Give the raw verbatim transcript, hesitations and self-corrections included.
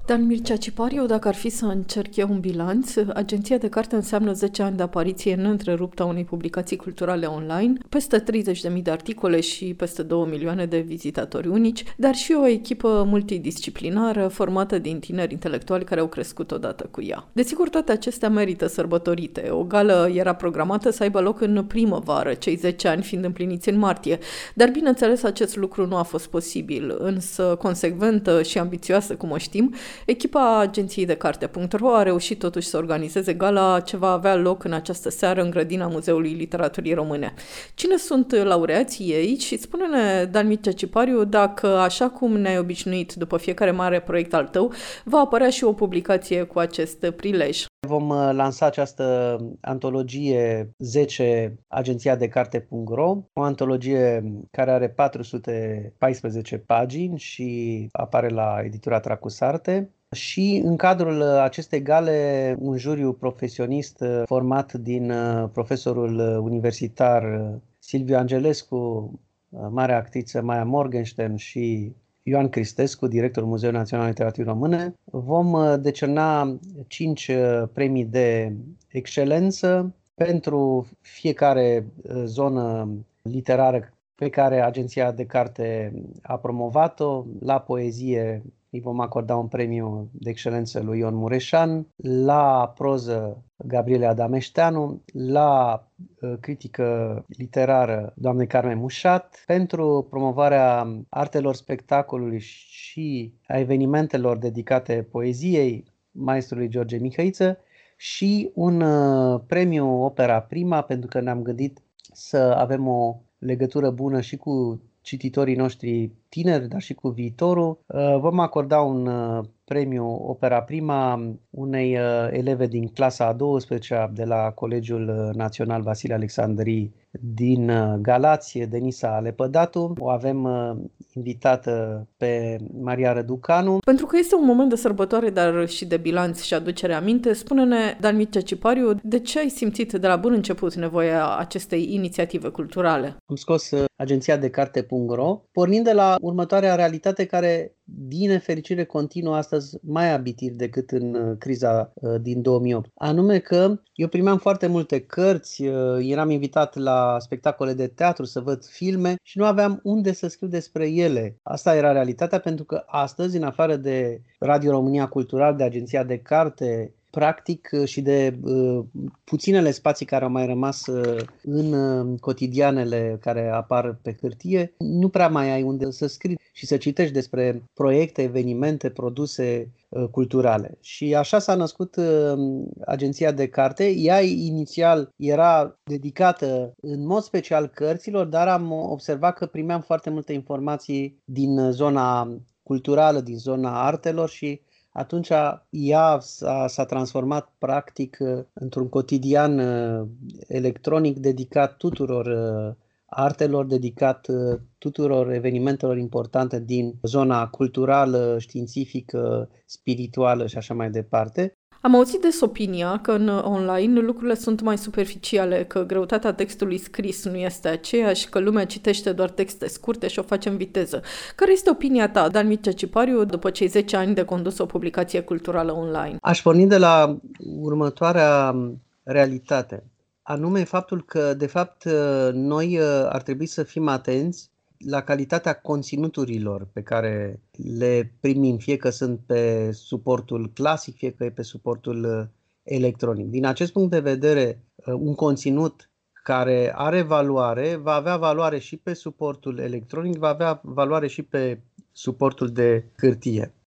Dan Mircea Cipariu, dacă ar fi să încerc eu un bilanț, Agenția de Carte înseamnă zece ani de apariție neîntreruptă a unei publicații culturale online, peste treizeci de mii de articole și peste două milioane de vizitatori unici, dar și o echipă multidisciplinară formată din tineri intelectuali care au crescut odată cu ea. Desigur, toate acestea merită sărbătorite. O gală era programată să aibă loc în primăvară, cei zece ani fiind împliniți în martie, dar bineînțeles acest lucru nu a fost posibil, însă consecventă și ambițioasă, cum o știm, echipa agenției de carte punct ro a reușit totuși să organizeze gala ce va avea loc în această seară în grădina Muzeului Literaturii Române. Cine sunt laureații ei? Și spune-ne, Dan Mircea Cipariu, dacă, așa cum ne-ai obișnuit după fiecare mare proiect al tău, va apărea și o publicație cu acest prilej. Vom lansa această antologie zece Agenția de Carte punct ro, o antologie care are patru sute paisprezece pagini și apare la editura Tracusarte. Și în cadrul acestei gale, un juriu profesionist format din profesorul universitar Silviu Angelescu, marea actriță Maia Morgenstern și Ioan Cristescu, directorul Muzeului Național al Literaturii Române, vom decerna cinci premii de excelență pentru fiecare zonă literară pe care Agenția de Carte a promovat-o. La poezie îi vom acorda un premiu de excelență lui Ion Mureșan, la proză Gabriele Adameșteanu, la critică literară doamnei Carmen Mușat, pentru promovarea artelor spectacolului și a evenimentelor dedicate poeziei maestrului George Mihăiță și un premiu Opera Prima, pentru că ne-am gândit să avem o legătură bună și cu cititorii noștri tineri, dar și cu viitorul. Vom acorda un premiu Opera Prima unei eleve din clasa a douăsprezecea de la Colegiul Național Vasile Alexandrii din Galați, Denisa Lepădatu. O avem invitată pe Maria Răducanu. Pentru că este un moment de sărbătoare, dar și de bilanț și aducere aminte, spune-ne, Dan Mircea Cipariu, de ce ai simțit de la bun început nevoia acestei inițiative culturale? Am scos Agenția de Carte punct ro, pornind de la următoarea realitate care, din nefericire, continuă astăzi mai abitir decât în criza din două mii opt. Anume că eu primeam foarte multe cărți, eram invitat la spectacole de teatru să văd filme și nu aveam unde să scriu despre ele. Asta era realitatea, pentru că astăzi, în afară de Radio România Cultural, de Agenția de Carte, practic, și de uh, puținele spații care au mai rămas uh, în uh, cotidianele care apar pe hârtie, nu prea mai ai unde să scrii și să citești despre proiecte, evenimente, produse uh, culturale. Și așa s-a născut uh, Agenția de Carte. Ea inițial era dedicată în mod special cărților, dar am observat că primeam foarte multe informații din zona culturală, din zona artelor și atunci ea s-a, s-a transformat practic într-un cotidian electronic dedicat tuturor artelor, dedicat tuturor evenimentelor importante din zona culturală, științifică, spirituală și așa mai departe. Am auzit des opinia că în online lucrurile sunt mai superficiale, că greutatea textului scris nu este aceeași, că lumea citește doar texte scurte și o face în viteză. Care este opinia ta, Dan Mircea Cipariu, după cei zece ani de condus o publicație culturală online? Aș porni de la următoarea realitate, anume faptul că, de fapt, noi ar trebui să fim atenți la calitatea conținuturilor pe care le primim, fie că sunt pe suportul clasic, fie că e pe suportul electronic. Din acest punct de vedere, un conținut care are valoare va avea valoare și pe suportul electronic, va avea valoare și pe suportul de hârtie.